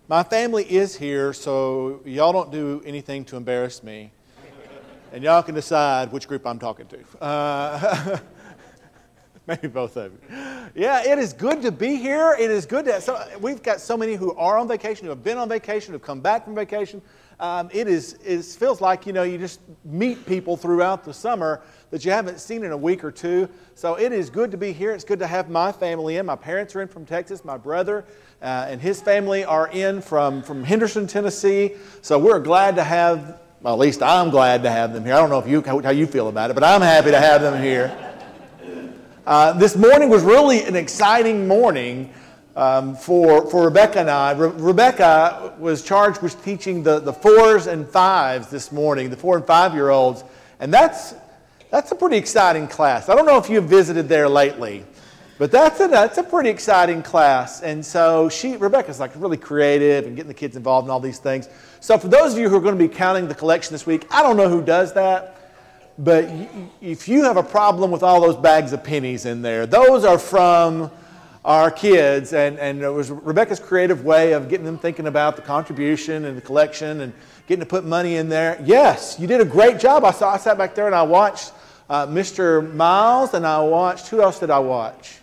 My family is here, so y'all don't do anything to embarrass me. And y'all can decide which group I'm talking to. Maybe both of you. Yeah, it is good to be here. It is good to... we've got so many who are on vacation, who have been on vacation, who have come back from vacation. It feels like, you just meet people throughout the summer that you haven't seen in a week or two. So it is good to be here. It's good to have my family in. My parents are in from Texas. My brother and his family are in from Henderson, Tennessee. So we're glad to have, well, at least I'm glad to have them here. I don't know how you feel about it, but I'm happy to have them here. This morning was really an exciting morning for Rebecca and I. Rebecca was charged with teaching the 4s and 5s this morning, the 4 and 5-year-olds, and that's a pretty exciting class. I don't know if you've visited there lately, but that's a pretty exciting class. And so Rebecca's like really creative and getting the kids involved in all these things. So for those of you who are going to be counting the collection this week, I don't know who does that. But if you have a problem with all those bags of pennies in there, those are from our kids. And it was Rebecca's creative way of getting them thinking about the contribution and the collection and getting to put money in there. Yes, you did a great job. I sat back there and I watched Mr. Miles, and I watched, who else did I watch?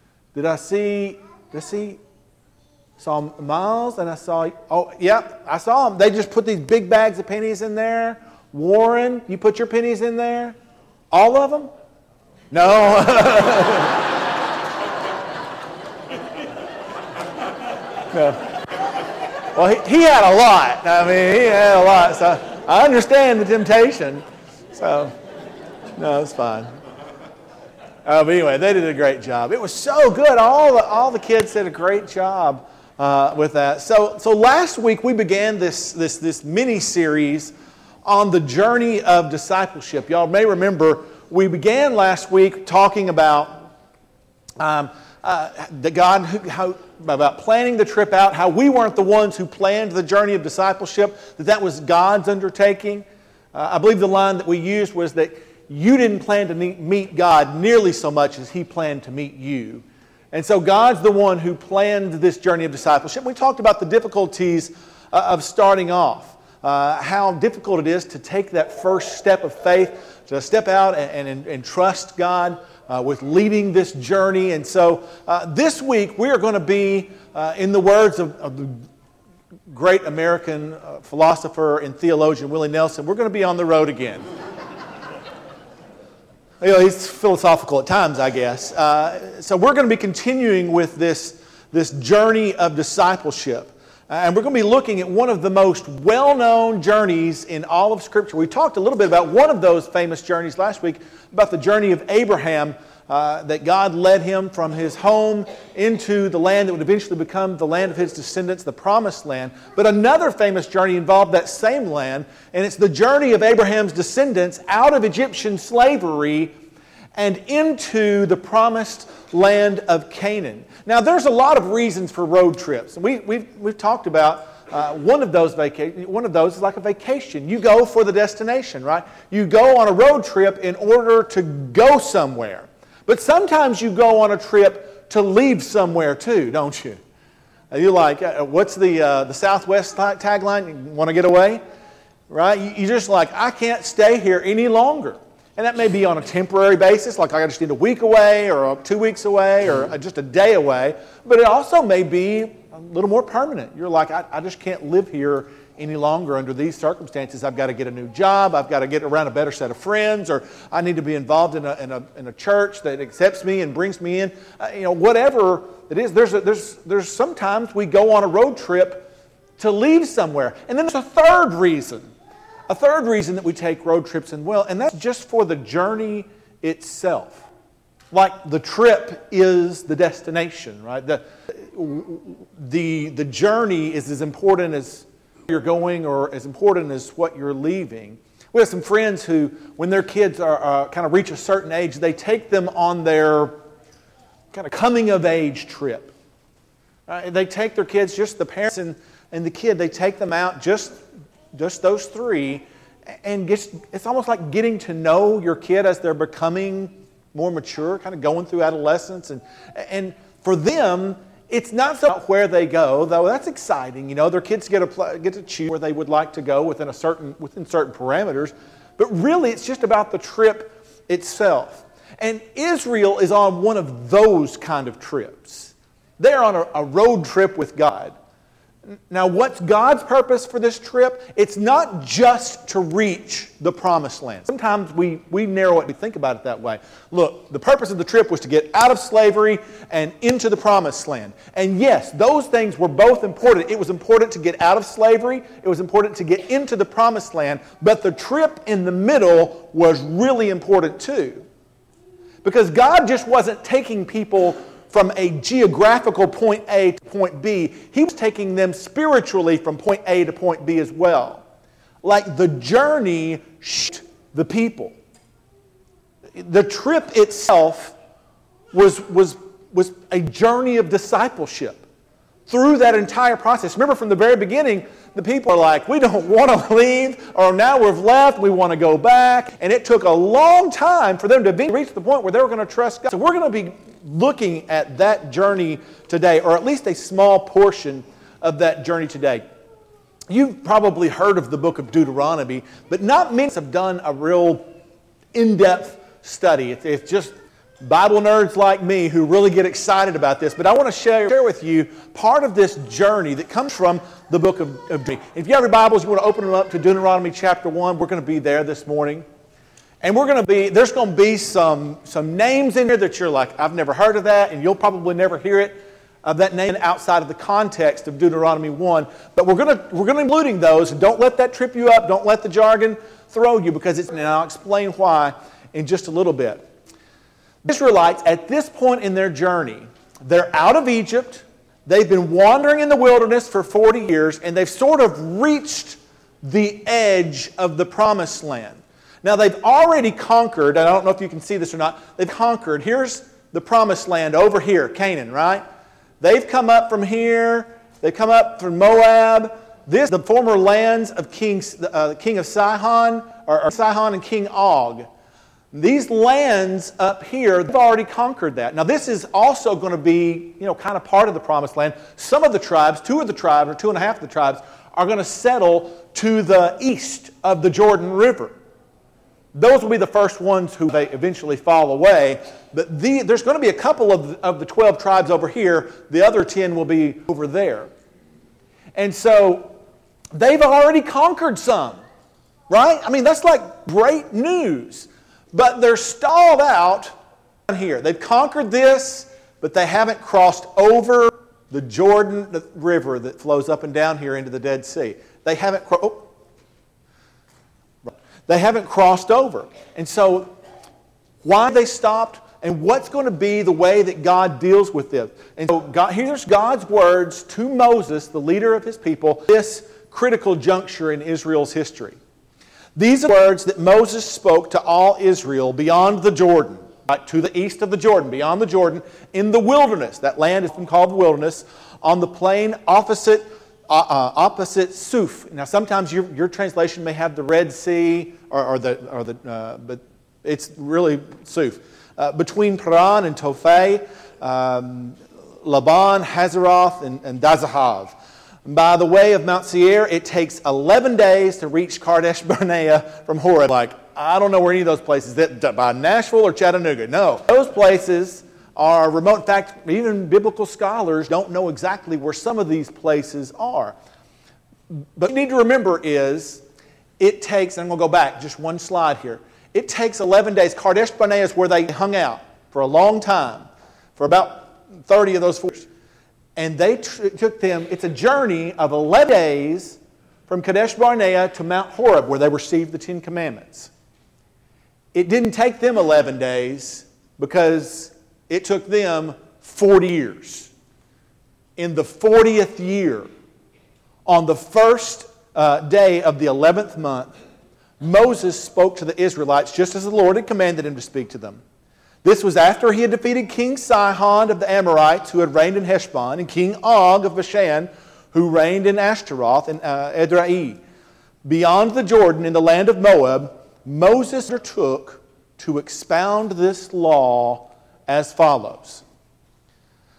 Saw Miles, and I saw them. They just put these big bags of pennies in there. Warren, you put your pennies in there? All of them? No. No. Well, he had a lot. He had a lot. So I understand the temptation. So, no, it's fine. But anyway, they did a great job. It was so good. All the kids did a great job with that. So last week we began this mini-series on the journey of discipleship. Y'all may remember we began last week talking about about planning the trip out, how we weren't the ones who planned the journey of discipleship, that was God's undertaking. I believe the line that we used was that you didn't plan to meet God nearly so much as He planned to meet you. And so God's the one who planned this journey of discipleship. We talked about the difficulties of starting off. How difficult it is to take that first step of faith, to step out and trust God with leading this journey. And so this week we are going to be, in the words of the great American philosopher and theologian Willie Nelson, we're going to be on the road again. He's philosophical at times, I guess. So we're going to be continuing with this journey of discipleship. And we're going to be looking at one of the most well-known journeys in all of Scripture. We talked a little bit about one of those famous journeys last week, about the journey of Abraham, that God led him from his home into the land that would eventually become the land of his descendants, the Promised Land. But another famous journey involved that same land, and it's the journey of Abraham's descendants out of Egyptian slavery and into the promised land of Canaan. Now, there's a lot of reasons for road trips. We've talked about one of those is like a vacation. You go for the destination, right? You go on a road trip in order to go somewhere. But sometimes you go on a trip to leave somewhere too, don't you? You're like, what's the Southwest tagline? You want to get away? Right? You're just like, I can't stay here any longer. And that may be on a temporary basis, like I just need a week away or 2 weeks away or just a day away. But it also may be a little more permanent. You're like, I just can't live here any longer under these circumstances. I've got to get a new job. I've got to get around a better set of friends, or I need to be involved in a church that accepts me and brings me in. Whatever it is, there's sometimes we go on a road trip to leave somewhere. And then there's a third reason that we take road trips, and that's just for the journey itself. Like the trip is the destination, right? The journey is as important as you're going or as important as what you're leaving. We have some friends who, when their kids are kind of reach a certain age, they take them on their kind of coming of age trip. They take their kids, just the parents and the kid, they take them out, just those three, and it's almost like getting to know your kid as they're becoming more mature, kind of going through adolescence. And for them, it's not so about where they go, though that's exciting. You know, their kids get to choose where they would like to go within certain parameters. But really, it's just about the trip itself. And Israel is on one of those kind of trips. They're on a road trip with God. Now, what's God's purpose for this trip? It's not just to reach the promised land. Sometimes we narrow it, we think about it that way. Look, the purpose of the trip was to get out of slavery and into the promised land. And yes, those things were both important. It was important to get out of slavery. It was important to get into the promised land. But the trip in the middle was really important too. Because God just wasn't taking people from a geographical point A to point B. He was taking them spiritually from point A to point B as well. Like the journey shaped the people. The trip itself was a journey of discipleship through that entire process. Remember, from the very beginning, the people are like, we don't want to leave, or now we've left, we want to go back. And it took a long time for them to reach the point where they were going to trust God. So we're going to be looking at that journey today, or at least a small portion of that journey today. You've probably heard of the book of Deuteronomy, but not many have done a real in-depth study. It's just Bible nerds like me who really get excited about this. But I want to share with you part of this journey that comes from the book of Deuteronomy. If you have your Bibles, you want to open them up to Deuteronomy chapter 1. We're going to be there this morning. And there's going to be some names in there that you're like, I've never heard of that, and you'll probably never hear it, of that name outside of the context of Deuteronomy 1. But we're going to be including those. Don't let that trip you up. Don't let the jargon throw you, and I'll explain why in just a little bit. The Israelites, at this point in their journey, they're out of Egypt. They've been wandering in the wilderness for 40 years, and they've sort of reached the edge of the promised land. Now, they've already conquered. I don't know if you can see this or not. They've conquered. Here's the promised land over here, Canaan, right? They've come up from here. They've come up from Moab. The former lands of king of Sihon, or Sihon and King Og. These lands up here, they've already conquered that. Now, this is also going to be, kind of part of the promised land. Some of the tribes, 2 of the tribes, or 2.5 of the tribes, are going to settle to the east of the Jordan River. Those will be the first ones who they eventually fall away. But there's going to be a couple of the 12 tribes over here. The other 10 will be over there. And so they've already conquered some, right? I mean, that's like great news. But they're stalled out down here. They've conquered this, but they haven't crossed over the Jordan River that flows up and down here into the Dead Sea. They haven't crossed over. And so, why have they stopped? And what's going to be the way that God deals with this? And so, here's God's words to Moses, the leader of his people, this critical juncture in Israel's history. These are words that Moses spoke to all Israel beyond the Jordan, right, to the east of the Jordan, beyond the Jordan, in the wilderness. That land is called the wilderness, on the plain opposite Suf. Now, sometimes your translation may have the Red Sea, but it's really Suf. Between Paran and Tophai, Laban, Hazeroth, and Dazahav. By the way of Mount Seir, it takes 11 days to reach Kadesh Barnea from Horeb. Like, I don't know where any of those places, by Nashville or Chattanooga. No, those places are remote. In fact, even biblical scholars don't know exactly where some of these places are. But what you need to remember is, it takes, and I'm going to go back just one slide here. It takes 11 days. Kadesh Barnea is where they hung out for a long time, for about 30 of those 4 years. And they took them, it's a journey of 11 days from Kadesh Barnea to Mount Horeb, where they received the 10 Commandments. It didn't take them 11 days because it took them 40 years. In the 40th year, on the first day of the 11th month, Moses spoke to the Israelites just as the Lord had commanded him to speak to them. This was after he had defeated King Sihon of the Amorites, who had reigned in Heshbon, and King Og of Bashan, who reigned in Ashtaroth and Edrei. Beyond the Jordan, in the land of Moab, Moses undertook to expound this law as follows.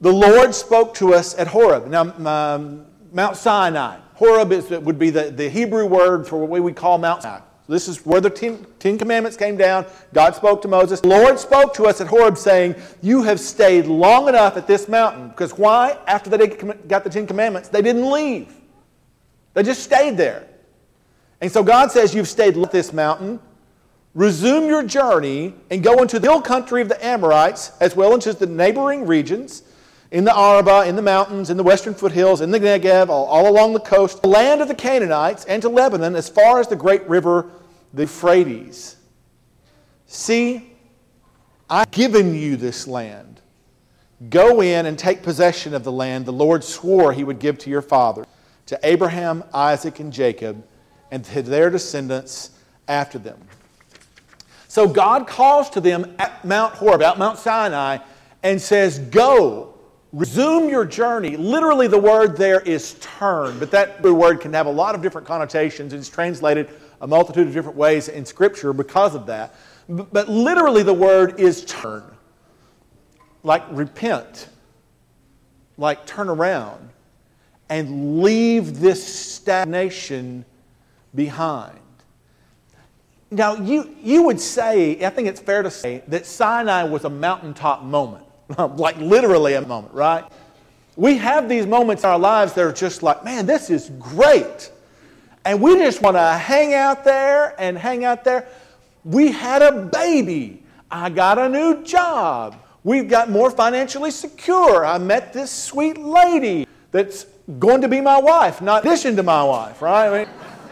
The Lord spoke to us at Horeb. Now, Mount Sinai. Horeb would be the Hebrew word for what we would call Mount Sinai. So this is where the Ten Commandments came down. God spoke to Moses. The Lord spoke to us at Horeb saying, you have stayed long enough at this mountain. Because why? After they got the Ten Commandments, they didn't leave. They just stayed there. And so God says, you've stayed at this mountain. Resume your journey and go into the hill country of the Amorites, as well as the neighboring regions, in the Arabah, in the mountains, in the western foothills, in the Negev, all along the coast, the land of the Canaanites, and to Lebanon, as far as the great river, the Euphrates. See, I've given you this land. Go in and take possession of the land the Lord swore he would give to your father, to Abraham, Isaac, and Jacob, and to their descendants after them. So God calls to them at Mount Horeb, at Mount Sinai, and says, go. Resume your journey. Literally, the word there is turn, but that word can have a lot of different connotations. It's translated a multitude of different ways in Scripture because of that. But literally, the word is turn, like repent, like turn around, and leave this stagnation behind. Now, you would say, I think it's fair to say, that Sinai was a mountaintop moment. Like literally a moment, right? We have these moments in our lives that are just like, man, this is great. And we just want to hang out there and hang out there. We had a baby. I got a new job. We've got more financially secure. I met this sweet lady that's going to be my wife, not in addition to my wife, right? I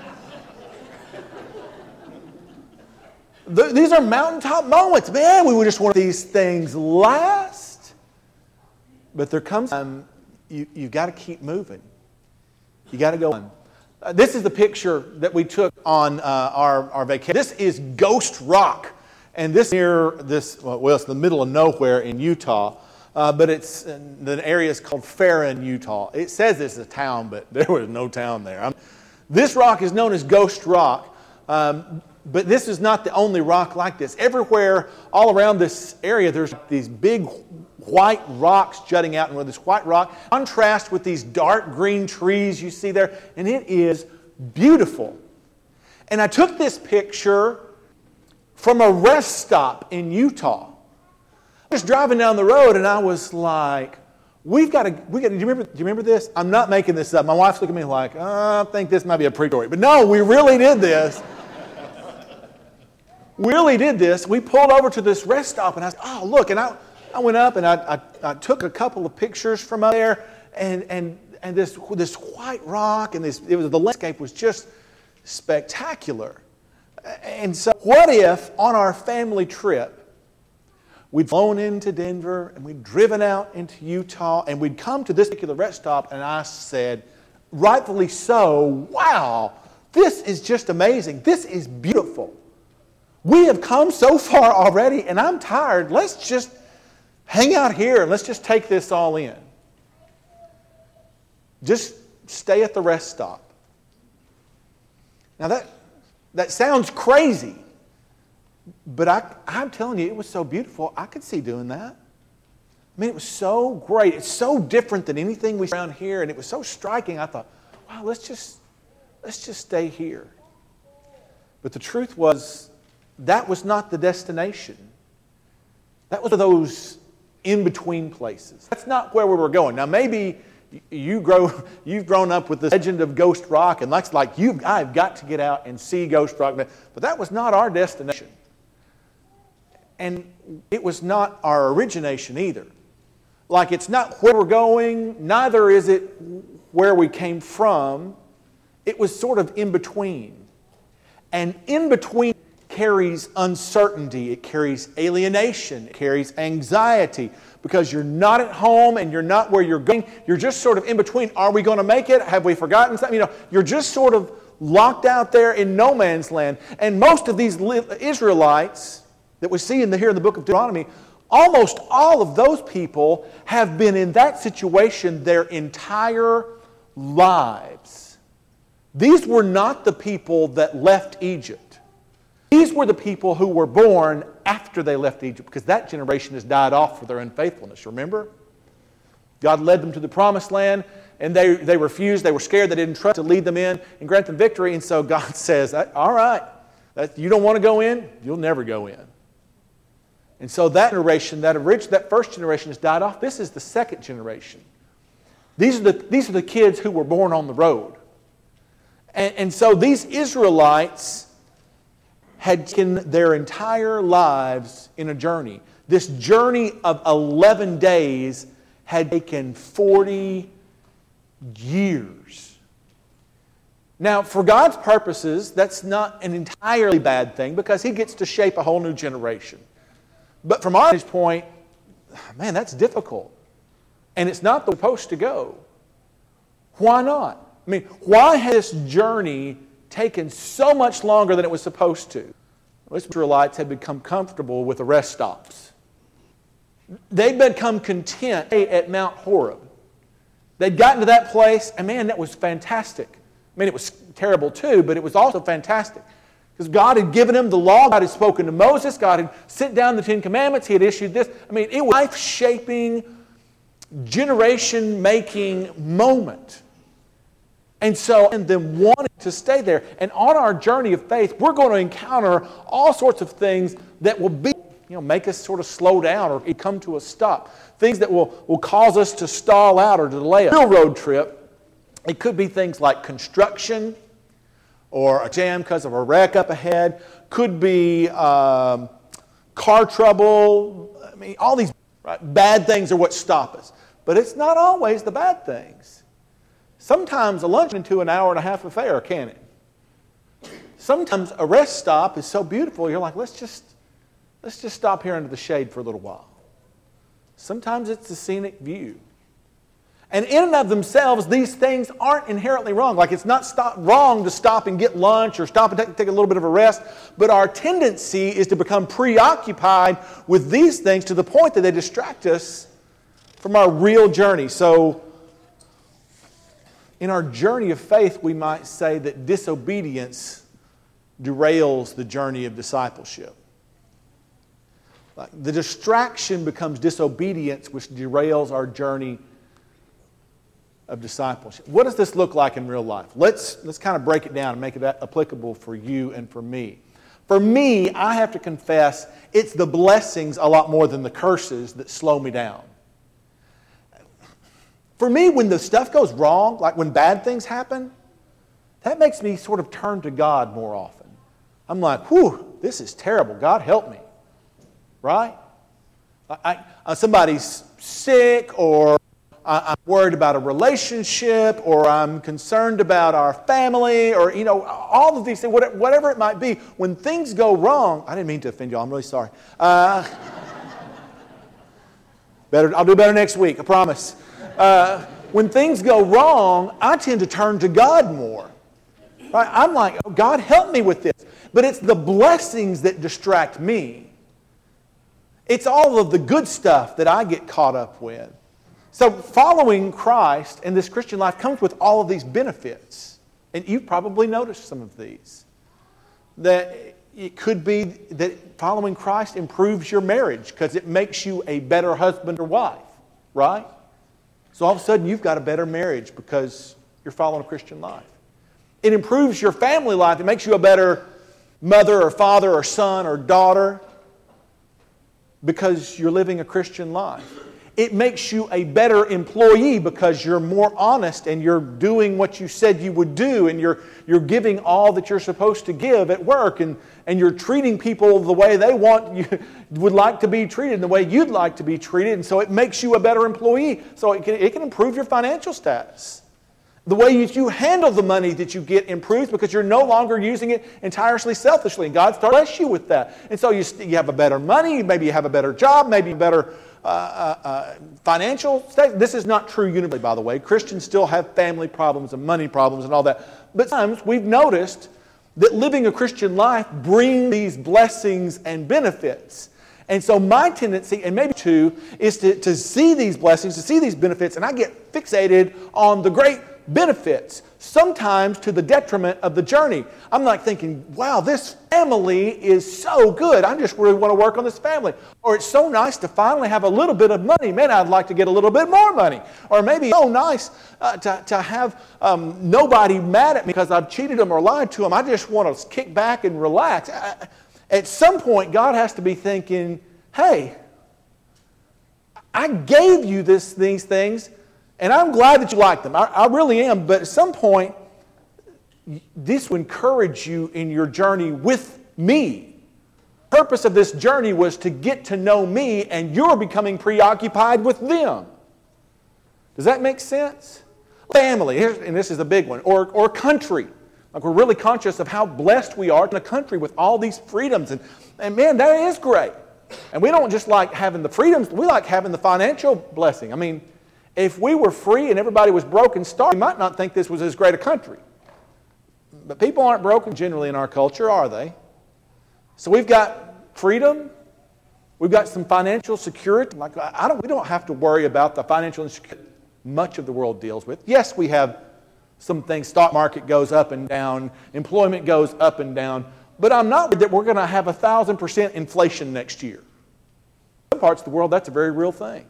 mean, these are mountaintop moments. Man, we would just want these things last. But there comes a time you've got to keep moving. You got to go on. This is the picture that we took on our vacation. This is Ghost Rock. And this near this, well, it's the middle of nowhere in Utah. But the area is called Farron, Utah. It says it's a town, but there was no town there. This rock is known as Ghost Rock. But this is not the only rock like this. Everywhere, all around this area, there's these big white rocks jutting out. And with this white rock, contrast with these dark green trees you see there. And it is beautiful. And I took this picture from a rest stop in Utah. I was driving down the road and I was like, do you remember this? I'm not making this up. My wife's looking at me like, I think this might be a pre-story. But no, we really did this. We really did this. We pulled over to this rest stop and I said, oh, look. And I went up and I took a couple of pictures from up there and this white rock and the landscape was just spectacular. And so what if on our family trip, we'd flown into Denver and we'd driven out into Utah and we'd come to this particular rest stop and I said, rightfully so, wow, this is just amazing. This is beautiful. We have come so far already and I'm tired. Let's just hang out here and let's just take this all in. Just stay at the rest stop. Now that sounds crazy. But I'm telling you, it was so beautiful, I could see doing that. I mean, it was so great. It's so different than anything we see around here, and it was so striking. I thought, wow, let's just stay here. But the truth was, that was not the destination. That was those in-between places. That's not where we were going. Now, maybe you've grown up with the legend of Ghost Rock, and that's like, I've got to get out and see Ghost Rock. But that was not our destination. And it was not our origination either. Like, it's not where we're going, neither is it where we came from. It was sort of in between. And in between carries uncertainty, it carries alienation, it carries anxiety, because you're not at home and you're not where you're going. You're just sort of in between. Are we going to make it? Have we forgotten something? You're just sort of locked out there in no man's land. And most of these Israelites that we see here in the book of Deuteronomy, almost all of those people have been in that situation their entire lives. These were not the people that left Egypt. These were the people who were born after they left Egypt, because that generation has died off for their unfaithfulness, remember? God led them to the promised land, and they refused. They were scared. They didn't trust to lead them in and grant them victory. And so God says, all right, you don't want to go in? You'll never go in. And so that generation, that first generation has died off. This is the second generation. These are the kids who were born on the road. And so these Israelites had taken their entire lives in a journey. This journey of 11 days had taken 40 years. Now, for God's purposes, that's not an entirely bad thing because He gets to shape a whole new generation. But from our point, man, that's difficult. And it's not the supposed to go. Why not? I mean, why has this journey taken so much longer than it was supposed to? The Israelites had become comfortable with the rest stops. They'd become content at Mount Horeb. They'd gotten to that place, and man, that was fantastic. I mean, it was terrible too, but it was also fantastic. Because God had given them the law, God had spoken to Moses, God had sent down the Ten Commandments, He had issued this. I mean, it was a life-shaping, generation-making moment. And so, and then wanting to stay there. And on our journey of faith, we're going to encounter all sorts of things that will make us sort of slow down or come to a stop. Things that will cause us to stall out or delay a real road trip. It could be things like construction or a jam because of a wreck up ahead. Could be car trouble. I mean, all these bad things are what stop us. But it's not always the bad things. Sometimes a lunch into an hour and a half affair, can it? Sometimes a rest stop is so beautiful, you're like, let's just stop here under the shade for a little while. Sometimes it's a scenic view. And in and of themselves, these things aren't inherently wrong. Like it's not wrong to stop and get lunch or stop and take a little bit of a rest. But our tendency is to become preoccupied with these things to the point that they distract us from our real journey. So in our journey of faith, we might say that disobedience derails the journey of discipleship. Like the distraction becomes disobedience, which derails our journey of discipleship. What does this look like in real life? Let's kind of break it down and make it applicable for you and for me. For me, I have to confess, it's the blessings a lot more than the curses that slow me down. For me, when the stuff goes wrong, like when bad things happen, that makes me sort of turn to God more often. I'm like, whew, this is terrible. God help me. Right? Somebody's sick, or I'm worried about a relationship, or I'm concerned about our family, or all of these things, whatever it might be. When things go wrong, I didn't mean to offend you. I'm really sorry. I'll do better next week. I promise. When things go wrong, I tend to turn to God more. Right? I'm like, oh, God, help me with this. But it's the blessings that distract me. It's all of the good stuff that I get caught up with. So following Christ and this Christian life comes with all of these benefits. And you've probably noticed some of these. That it could be that following Christ improves your marriage because it makes you a better husband or wife. Right? So all of a sudden you've got a better marriage because you're following a Christian life. It improves your family life. It makes you a better mother or father or son or daughter because you're living a Christian life. It makes you a better employee because you're more honest and you're doing what you said you would do, and you're giving all that you're supposed to give at work, and you're treating people the way they would like to be treated and the way you'd like to be treated, and so it makes you a better employee. So it can improve your financial status. The way you handle the money that you get improves because you're no longer using it entirely selfishly. And God starts to bless you with that. And so you have a better money, maybe you have a better job, maybe a better financial state. This is not true universally, by the way. Christians still have family problems and money problems and all that. But sometimes we've noticed that living a Christian life brings these blessings and benefits. And so my tendency, and maybe too, is to see these blessings, to see these benefits, and I get fixated on the great benefits, sometimes to the detriment of the journey. I'm like thinking, wow, this family is so good. I just really want to work on this family. Or it's so nice to finally have a little bit of money. Man, I'd like to get a little bit more money. Or maybe so nice to have nobody mad at me because I've cheated them or lied to them. I just want to kick back and relax. At some point, God has to be thinking, hey, I gave you these things, and I'm glad that you like them. I really am. But at some point, this will encourage you in your journey with me. The purpose of this journey was to get to know me, and you're becoming preoccupied with them. Does that make sense? Family, and this is a big one, or country. Like, we're really conscious of how blessed we are in a country with all these freedoms. And man, that is great. And we don't just like having the freedoms, we like having the financial blessing. I mean, if we were free and everybody was broke and starving, we might not think this was as great a country. But people aren't broken generally in our culture, are they? So we've got freedom. We've got some financial security. Like, we don't have to worry about the financial insecurity much of the world deals with. Yes, we have some things. Stock market goes up and down. Employment goes up and down. But I'm not worried that we're going to have 1,000% inflation next year. In some parts of the world, that's a very real thing.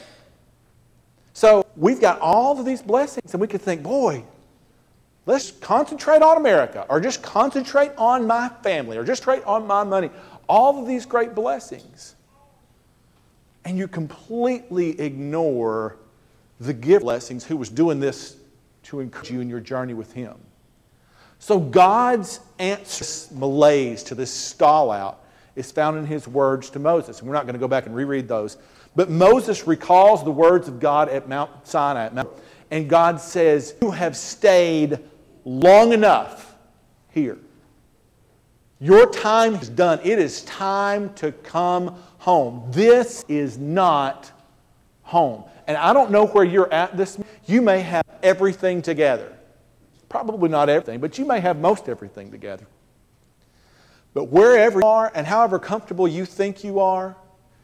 So we've got all of these blessings, and we could think, boy, let's concentrate on America, or just concentrate on my family, or just concentrate on my money. All of these great blessings. And you completely ignore the gift blessings who was doing this to encourage you in your journey with Him. So God's answer to this malaise, to this stall out, is found in His words to Moses. And we're not going to go back and reread those. But Moses recalls the words of God at Mount Sinai. And God says, you have stayed long enough here. Your time is done. It is time to come home. This is not home. And I don't know where you're at this. You may have everything together. Probably not everything, but you may have most everything together. But wherever you are and however comfortable you think you are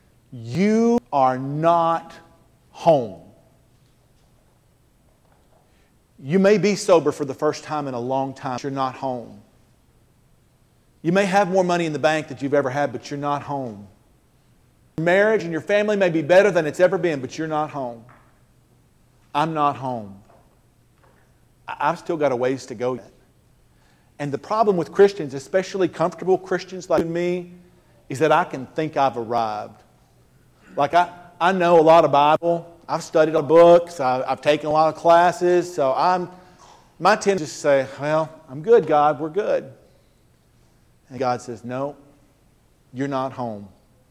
not home. You may be sober for the first time in a long time, but you're not home. You may have more money in the bank than you've ever had, but you're not home. Your marriage and your family may be better than it's ever been, but you're not home. I'm not home. I've still got a ways to go yet. And the problem with Christians, especially comfortable Christians like me, is that I can think I've arrived. Like, I know a lot of Bible. I've studied a lot of books. I've taken a lot of classes. So my tendency is to say, well, I'm good, God. We're good. And God says, no, you're not home.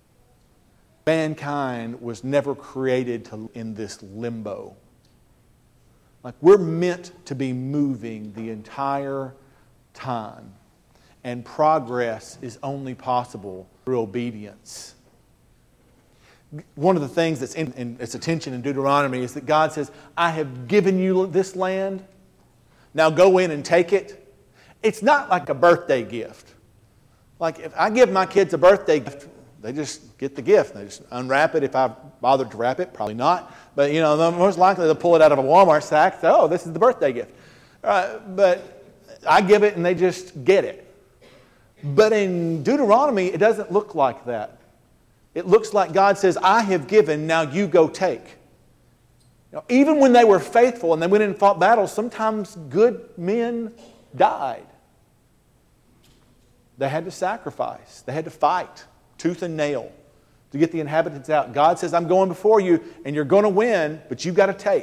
Mankind was never created in this limbo. Like, we're meant to be moving the entire time. And progress is only possible through obedience. One of the things that's in its attention in Deuteronomy is that God says, I have given you this land. Now go in and take it. It's not like a birthday gift. Like, if I give my kids a birthday gift, they just get the gift. They just unwrap it. If I bothered to wrap it, probably not. But, most likely they'll pull it out of a Walmart sack. So, this is the birthday gift. But I give it and they just get it. But in Deuteronomy, it doesn't look like that. It looks like God says, I have given, now you go take. Even when they were faithful and they went in and fought battles, sometimes good men died. They had to sacrifice. They had to fight tooth and nail to get the inhabitants out. God says, I'm going before you and you're going to win, but you've got to take.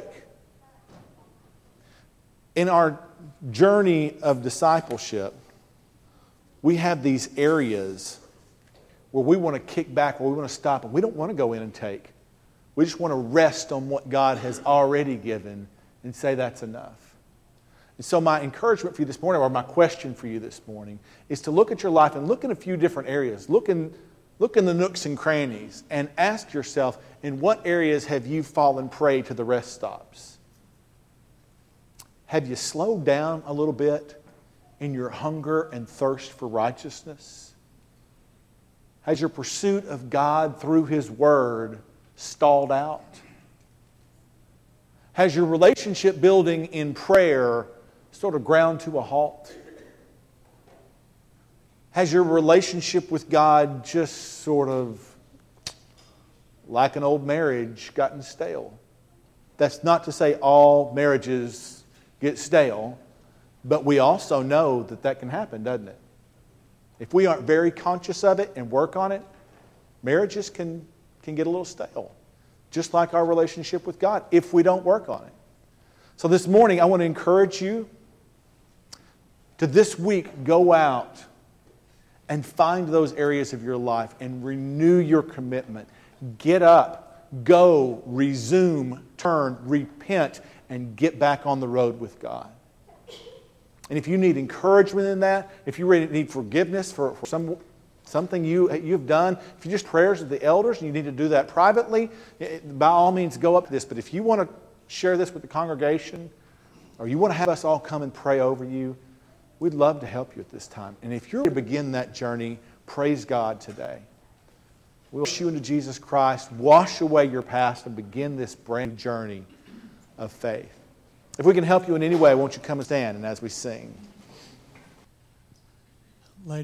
In our journey of discipleship, we have these areas where we want to kick back, where we want to stop, and we don't want to go in and take. We just want to rest on what God has already given and say that's enough. And so my encouragement for you this morning, or my question for you this morning, is to look at your life and look in a few different areas. Look in the nooks and crannies and ask yourself, in what areas have you fallen prey to the rest stops? Have you slowed down a little bit in your hunger and thirst for righteousness? Has your pursuit of God through His Word stalled out? Has your relationship building in prayer sort of ground to a halt? Has your relationship with God just sort of, like an old marriage, gotten stale? That's not to say all marriages get stale, but we also know that that can happen, doesn't it? If we aren't very conscious of it and work on it, marriages can get a little stale. Just like our relationship with God, if we don't work on it. So this morning, I want to encourage you to this week go out and find those areas of your life and renew your commitment. Get up, go, resume, turn, repent, and get back on the road with God. And if you need encouragement in that, if you really need forgiveness for something you've done, if you just prayers of the elders and you need to do that privately, by all means go up to this. But if you want to share this with the congregation, or you want to have us all come and pray over you, we'd love to help you at this time. And if you're to begin that journey, praise God today. We'll push you into Jesus Christ, wash away your past, and begin this brand new journey of faith. If we can help you in any way, won't you come and stand and as we sing.